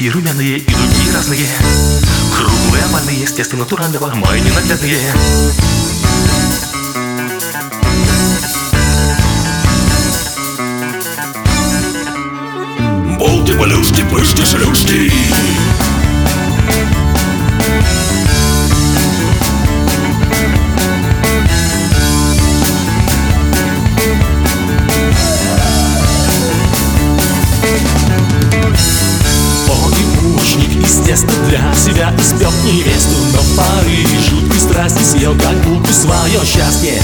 мягкие, румяные и другие разные. Круглые, овальные, естественно, натурального, мои ненаглядные. Болты, полюшки, пышки, шлюшки. Естественно, для себя испек невесту, но в порыве жуткой страсти съел как будто свое счастье.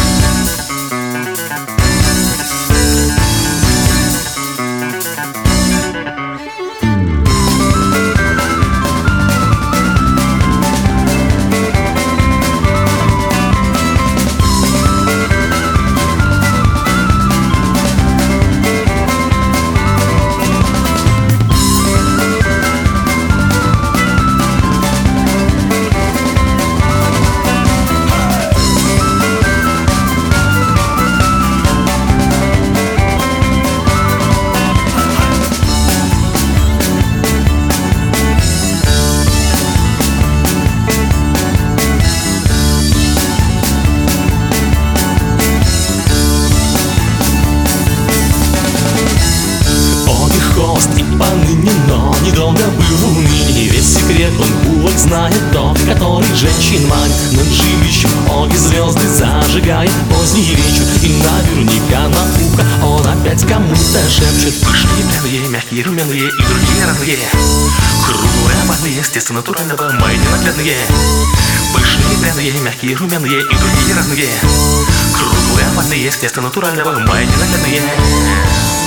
Поныне, но недолго был в унынии. Весь секрет он кулак знает тот, который женщин манит над жилищем. Обе звезды зажигает поздний вечер, и наверняка на ухо он опять кому-то шепчет. Пышные, пряные, мягкие, румяные и другие разные. Круглые, овальные, естественно, натурального, мои ненаглядные. Пышные, пряные, мягкие, румяные и другие разные. Круглые, овальные, естественно, натурального, мои ненаглядные.